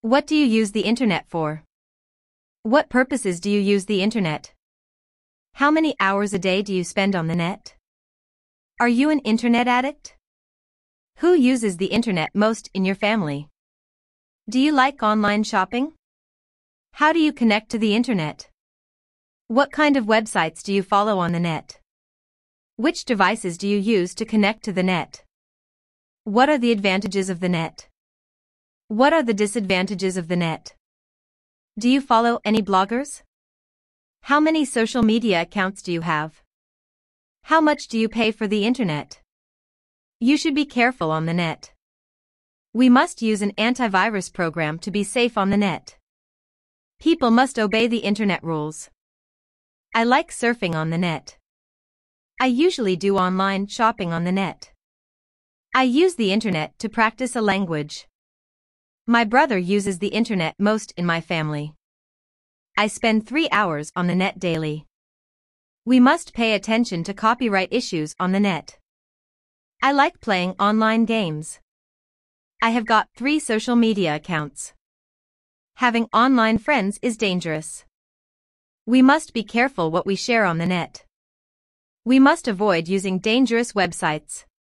What do you use the internet for? What purposes do you use the internet? How many hours a day do you spend on the net? Are you an internet addict? Who uses the internet most in your family? Do you like online shopping? How do you connect to the internet? What kind of websites do you follow on the net? Which devices do you use to connect to the net? What are the advantages of the net? What are the disadvantages of the net? Do you follow any bloggers? How many social media accounts do you have? How much do you pay for the internet? You should be careful on the net. We must use an antivirus program to be safe on the net. People must obey the internet rules. I like surfing on the net. I usually do online shopping on the net. I use the internet to practice a language. My brother uses the internet most in my family. I spend 3 hours on the net daily. We must pay attention to copyright issues on the net. I like playing online games. I have got 3 social media accounts. Having online friends is dangerous. We must be careful what we share on the net. We must avoid using dangerous websites.